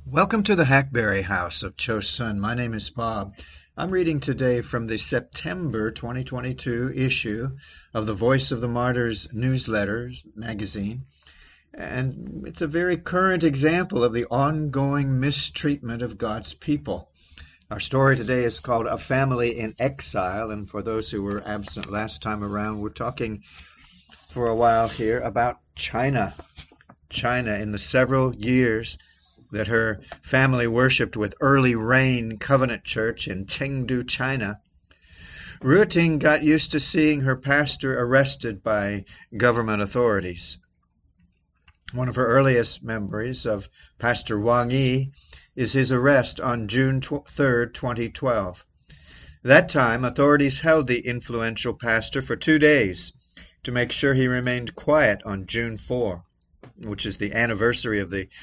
Welcome to the Hackberry House of Chosun. My name is Bob. I'm reading today from the September 2022 issue of the Voice of the Martyrs newsletter magazine, and it's a very current example of the ongoing mistreatment of God's people. Our story today is called A Family in Exile, and for those who were absent last time around, we're talking for a while here about China. China, in the several years that her family worshipped with Early Rain Covenant Church in Chengdu, China, Ruting got used to seeing her pastor arrested by government authorities. One of her earliest memories of Pastor Wang Yi is his arrest on June 3, 2012. That time, authorities held the influential pastor for 2 days to make sure he remained quiet on June 4. Which is the anniversary of the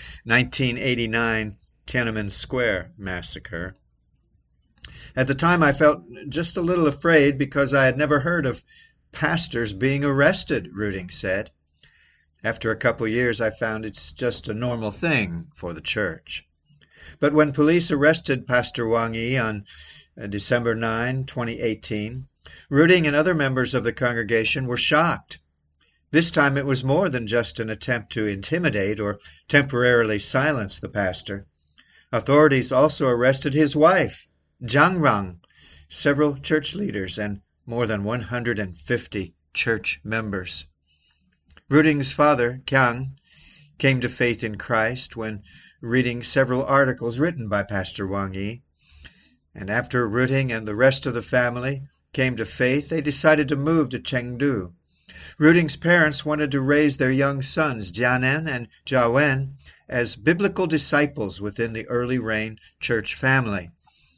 1989 Tiananmen Square massacre. At the time, I felt just a little afraid because I had never heard of pastors being arrested, Ruting said. After a couple years, I found it's just a normal thing for the church. But when police arrested Pastor Wang Yi on December 9, 2018, Ruting and other members of the congregation were shocked. This time it was more than just an attempt to intimidate or temporarily silence the pastor. Authorities also arrested his wife, Zhang Rang, several church leaders, and more than 150 church members. Ruting's father, Qiang, came to faith in Christ when reading several articles written by Pastor Wang Yi. And after Ruting and the rest of the family came to faith, they decided to move to Chengdu. Ruting's parents wanted to raise their young sons, Jianan and Jiawen, as biblical disciples within the Early Rain church family.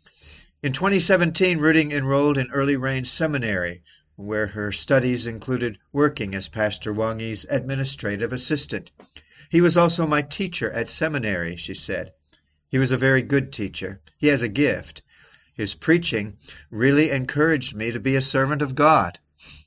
In 2017, Ruting enrolled in Early Rain Seminary, where her studies included working as Pastor Wang Yi's administrative assistant. He was also my teacher at seminary, she said. He was a very good teacher. He has a gift. His preaching really encouraged me to be a servant of God.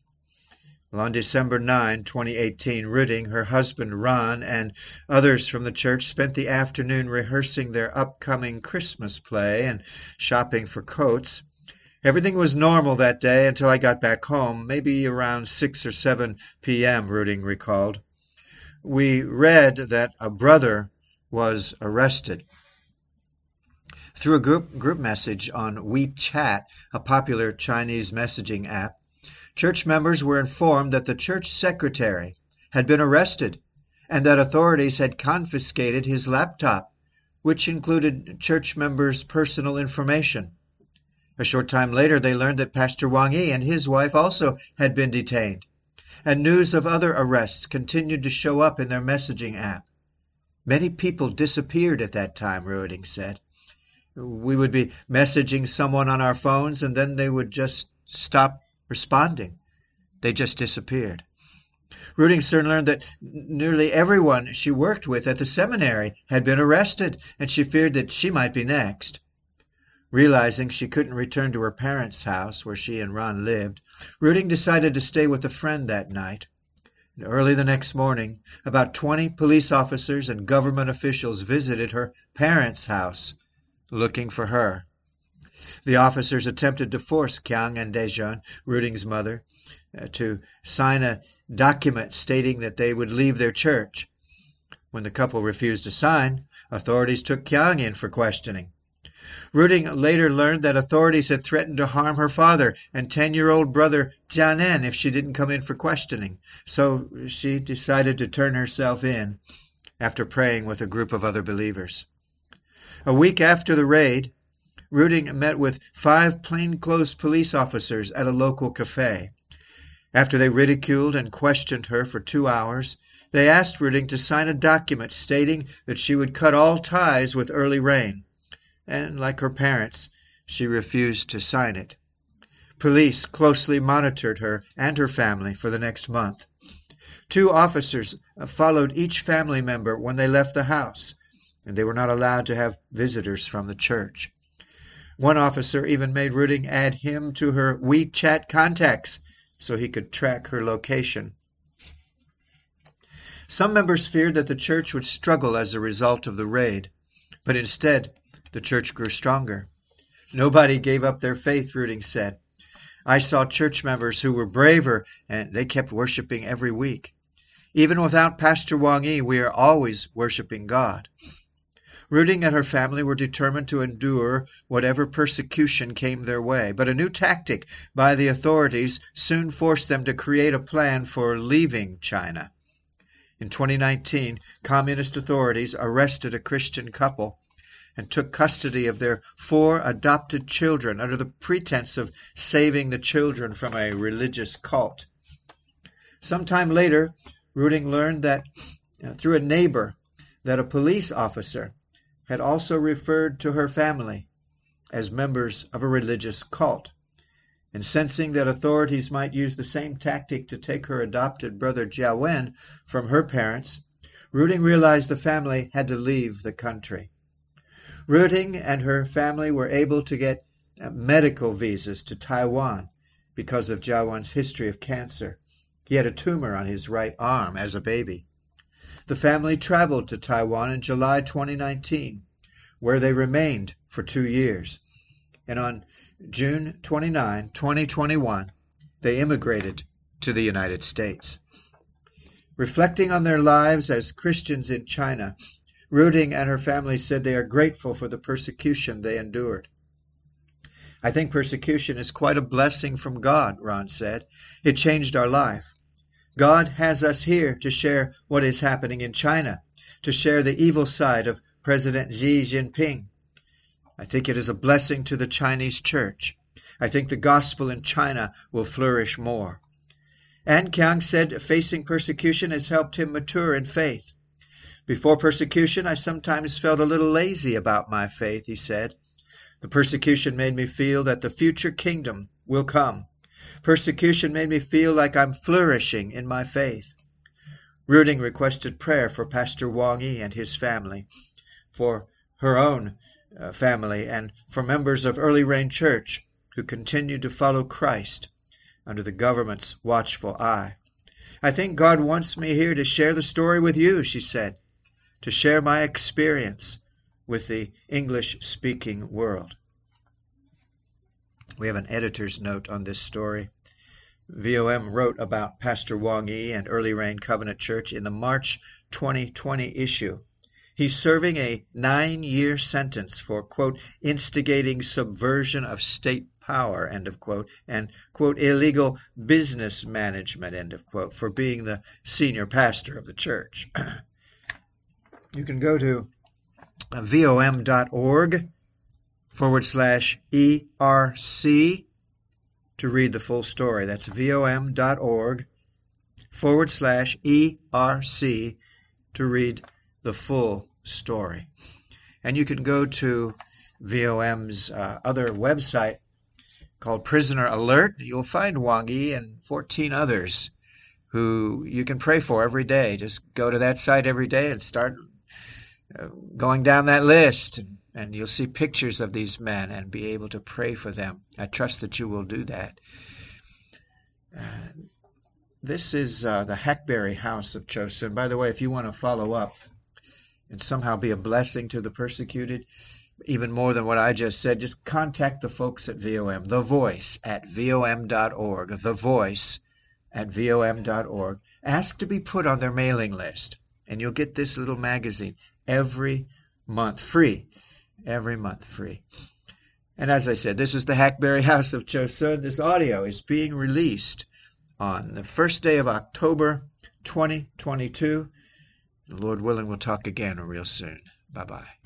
Well, on December 9, 2018, Ruting, her husband Ron, and others from the church spent the afternoon rehearsing their upcoming Christmas play and shopping for coats. Everything was normal that day until I got back home, maybe around 6 or 7 p.m., Ruting recalled. We read that a brother was arrested. Through a group message on WeChat, a popular Chinese messaging app, church members were informed that the church secretary had been arrested and that authorities had confiscated his laptop, which included church members' personal information. A short time later, they learned that Pastor Wang Yi and his wife also had been detained, and news of other arrests continued to show up in their messaging app. Many people disappeared at that time, Ruting said. We would be messaging someone on our phones, and then they would just stop responding. They just disappeared. Ruting soon learned that nearly everyone she worked with at the seminary had been arrested, and she feared that she might be next. Realizing she couldn't return to her parents' house where she and Ron lived, Ruting decided to stay with a friend that night. And early the next morning, about 20 police officers and government officials visited her parents' house looking for her. The officers attempted to force Qiang and Dezhun, Ruting's mother, to sign a document stating that they would leave their church. When the couple refused to sign, authorities took Qiang in for questioning. Ruting later learned that authorities had threatened to harm her father and 10-year-old brother Jianan if she didn't come in for questioning, so she decided to turn herself in after praying with a group of other believers. A week after the raid, Ruting met with 5 plainclothes police officers at a local cafe. After they ridiculed and questioned her for 2 hours, they asked Ruting to sign a document stating that she would cut all ties with Early Rain. And like her parents, she refused to sign it. Police closely monitored her and her family for the next month. 2 officers followed each family member when they left the house, and they were not allowed to have visitors from the church. One officer even made Ruting add him to her WeChat contacts so he could track her location. Some members feared that the church would struggle as a result of the raid. But instead, the church grew stronger. Nobody gave up their faith, Ruding said. I saw church members who were braver, and they kept worshiping every week. Even without Pastor Wang Yi, we are always worshiping God. Ruding and her family were determined to endure whatever persecution came their way, but a new tactic by the authorities soon forced them to create a plan for leaving China. In 2019, communist authorities arrested a Christian couple and took custody of their 4 adopted children under the pretense of saving the children from a religious cult. Sometime later, Ruding learned that through a neighbor that a police officer had also referred to her family as members of a religious cult. And sensing that authorities might use the same tactic to take her adopted brother Jia Wen from her parents, Ruding realized the family had to leave the country. Ruding and her family were able to get medical visas to Taiwan because of Jia Wen's history of cancer. He had a tumor on his right arm as a baby. The family traveled to Taiwan in July 2019, where they remained for 2 years. And on June 29, 2021, they immigrated to the United States. Reflecting on their lives as Christians in China, Ruding and her family said they are grateful for the persecution they endured. I think persecution is quite a blessing from God, Ron said. It changed our life. God has us here to share what is happening in China, to share the evil side of President Xi Jinping. I think it is a blessing to the Chinese church. I think the gospel in China will flourish more. And Kiang said facing persecution has helped him mature in faith. Before persecution, I sometimes felt a little lazy about my faith, he said. The persecution made me feel that the future kingdom will come. Persecution made me feel like I'm flourishing in my faith. Ruding requested prayer for Pastor Wang Yi and his family, for her own family, and for members of Early Rain Church who continue to follow Christ under the government's watchful eye. I think God wants me here to share the story with you, she said, to share my experience with the English-speaking world. We have an editor's note on this story. VOM wrote about Pastor Wang Yi and Early Rain Covenant Church in the March 2020 issue. He's serving a 9-year sentence for, quote, instigating subversion of state power, end of quote, and, quote, illegal business management, end of quote, for being the senior pastor of the church. You can go to vom.org/ERC to read the full story. That's vom.org/ERC to read the full story. And you can go to VOM's other website called Prisoner Alert. You'll find Wang Yi and 14 others who you can pray for every day. Just go to that site every day and start going down that list, and you'll see pictures of these men and be able to pray for them. I trust that you will do that. This is the Hackberry House of Chosun. By the way, if you want to follow up and somehow be a blessing to the persecuted, even more than what I just said, just contact the folks at VOM, The Voice at vom.org, The Voice at vom.org. Ask to be put on their mailing list, and you'll get this little magazine every month free. Every month free. And as I said, this is the Hackberry House of Chosun. This audio is being released on the first day of October 2022. Lord willing, we'll talk again real soon. Bye-bye.